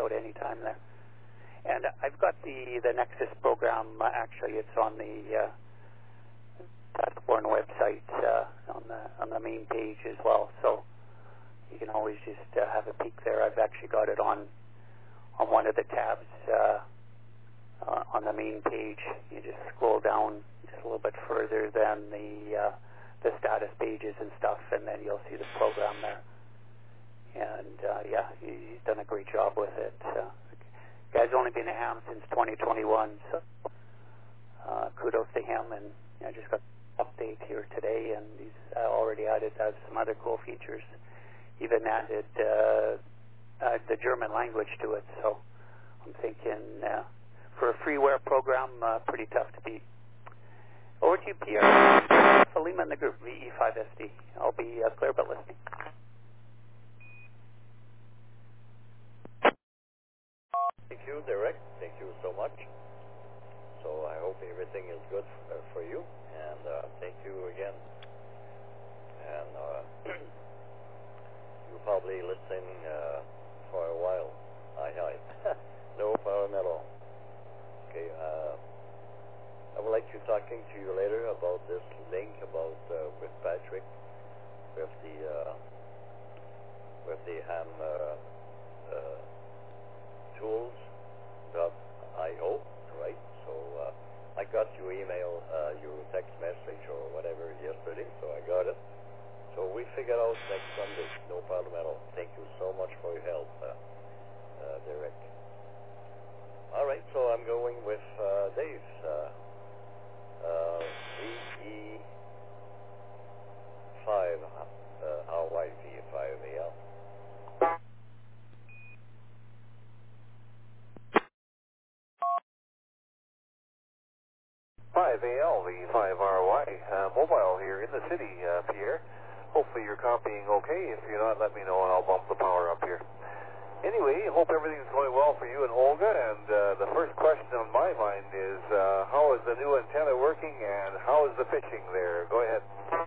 out any time there. And I've got the Nexus program. Actually, it's on the Saskatchewan website on the main page as well. So you can always just have a peek there. I've actually got it on one of the tabs on the main page. You just scroll down just a little bit further than the status pages and stuff, and then you'll see the program there. And yeah, he's done a great job with it. Guy's only been a ham since 2021, so kudos to him. And I just got an update here today, and he's already added some other cool features. Even added the German language to it. So I'm thinking for a freeware program, pretty tough to beat. Over to you, Pierre. Philima in the group, VE5SD. I'll be clear but listening. Thank you, Derek. Thank you so much. So I hope everything is good for you, and thank you again. And you'll probably listen for a while. Aye. No problem at all. Okay. I would like to talking to you later about this link about with Patrick with the ham tools.io, right? So I got your email, your text message or whatever yesterday, so I got it. So we figure out next Sunday, no problem at all. Thank you so much for your help, Derek. All right, so I'm going with Dave. VE5, Hawaii VE5AL. 5AL, the 5RY, mobile here in the city, Pierre. Hopefully you're copying okay. If you're not, let me know and I'll bump the power up here. Anyway, hope everything's going well for you and Olga, and the first question on my mind is, how is the new antenna working and how is the fishing there? Go ahead.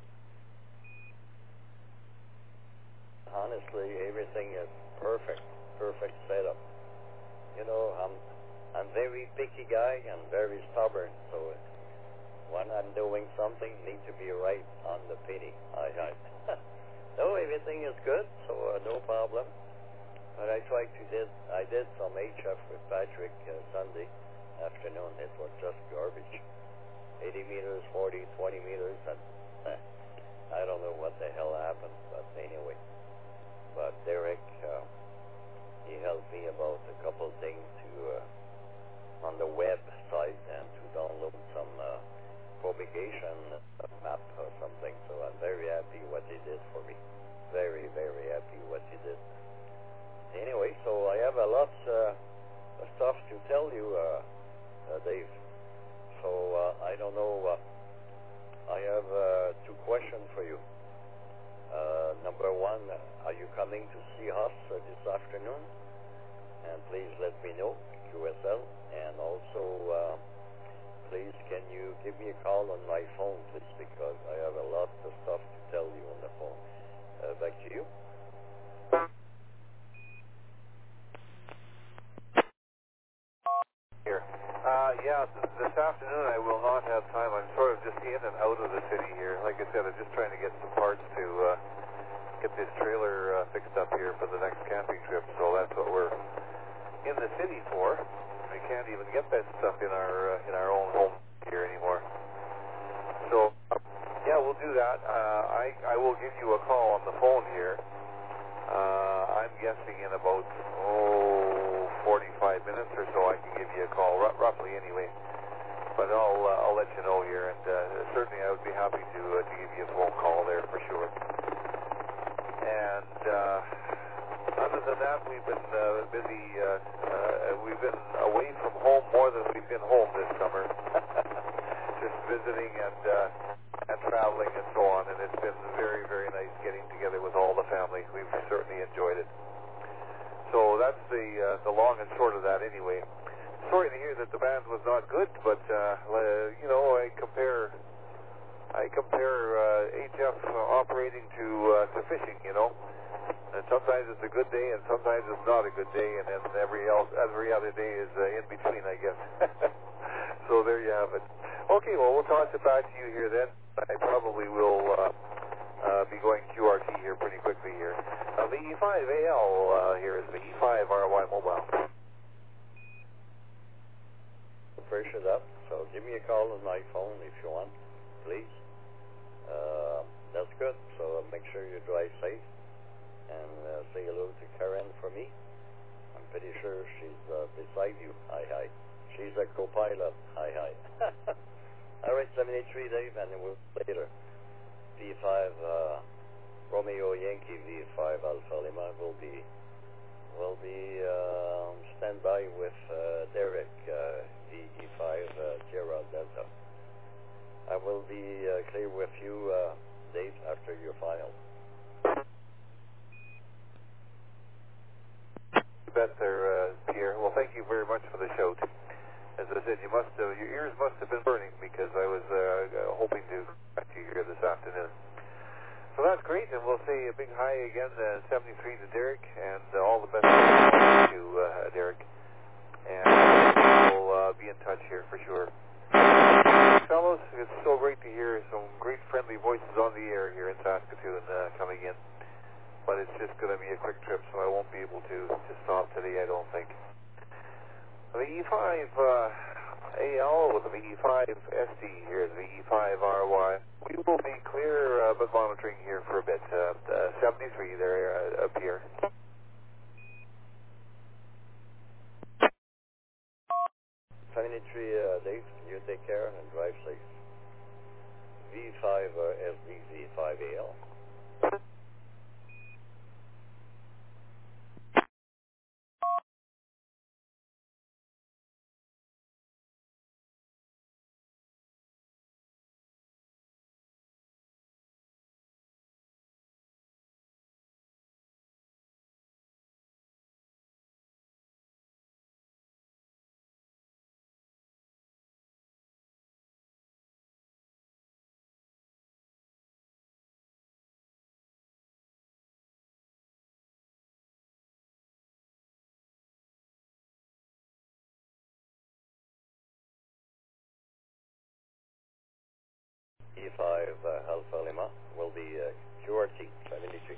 Honestly, everything is perfect setup. You know, I'm very picky guy and very stubborn, so when I'm doing something, need to be right on the penny. No, everything is good, so no problem. But I did some HF with Patrick Sunday afternoon. It was just garbage. 80 meters, 40, 20 meters, and I don't know what the hell happened, but anyway. But Derek, he helped me about a couple things on the website and to download some propagation map or something. So I'm very happy what he did for me. Very, very happy what he did. Anyway, so I have a lot of stuff to tell you, Dave. So I don't know. I have two questions for you. Number one, are you coming to see us this afternoon? And please let me know, QSL. And also, please, can you give me a call on my phone, please, because I have a lot of stuff to tell you on the phone. Back to you. Here. Yeah, this afternoon I will not have time. I'm sort of just in and out of the city here. Like I said, I'm just trying to get some parts to get this trailer fixed up here for the next camping trip. So that's what we're in the city for. We can't even get that stuff in our own home here anymore. So yeah, we'll do that. I will give you a call on the phone here. I'm guessing in about 45 minutes or so I can give you a call, roughly anyway. But I'll let you know here, and certainly I would be happy to give you a phone call there for sure. And other than that, we've been busy. We've been away from home more than we've been home this summer. Just visiting and traveling and so on, and it's been very, very nice getting together with all the family. We've certainly enjoyed it. So that's the long and short of that anyway. Sorry to hear that the band was not good, but you know, I compare HF operating to fishing, you know. And sometimes it's a good day, and sometimes it's not a good day, and then every other day is in between, I guess. So there you have it. Okay, well, we'll toss it back to you here then. I probably will be going QRT here pretty quickly here. The E5AL here is the E5RY mobile. Appreciate that. So give me a call on my phone if you want, please. That's good. So make sure you drive safe. And say hello to Karen for me. I'm pretty sure she's beside you. Hi, hi. She's a co-pilot. Hi, hi. All right, 73, Dave, and then we'll later. V5 Romeo Yankee V5 Alpha Lima will be standby with Derek VE5 Sierra Delta. I will be clear with you, Dave, after your final. You bet there, Pierre. Well, thank you very much for the show. As I said, your ears must have been burning because I was hoping to catch you here this afternoon. So that's great, and we'll say a big hi again, 73 to Derek, and all the best to Derek. And we'll be in touch here for sure. Fellows, it's so great to hear some great friendly voices on the air here in Saskatoon coming in. But it's just going to be a quick trip, so I won't be able to stop today, I don't think. The E5AL with the E5SD here, the E5RY. We will be clear, but monitoring here for a bit. 73 there, up here. 73, Dave, you take care and drive safe. V5 SD V5AL. E5 Alpha Lima will be QRT 73.